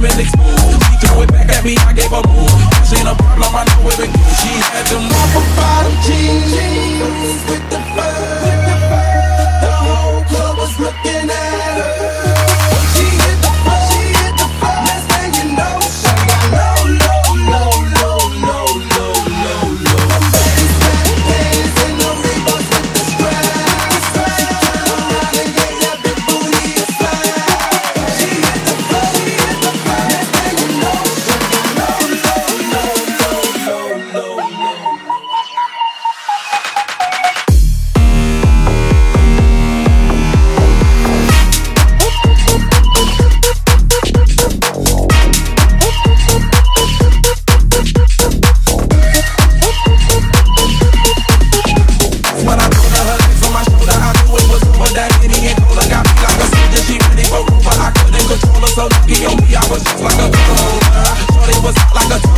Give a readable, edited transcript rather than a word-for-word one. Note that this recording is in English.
been exposed. She threw it back at me, I gave her room. This ain't a problem, I know where it goes. She had them rubber bottom jeans with the fur. The whole club was looking at her. She hit the floor, next thing you know, she got low, low, low, low, low, low, low, low. Baby's back pants and the Reeboks with the straps. She turned around and gave that big booty a slap. She hit the floor, next thing you know, she got low, low, low, low, low, low, low. When I put her legs on my shoulder, I knew it was over. That Henny and Cola got me like a soldier. She ready for Rover. I couldn't control her, so lucky on me, I was just like a controller. Shorty was hot like a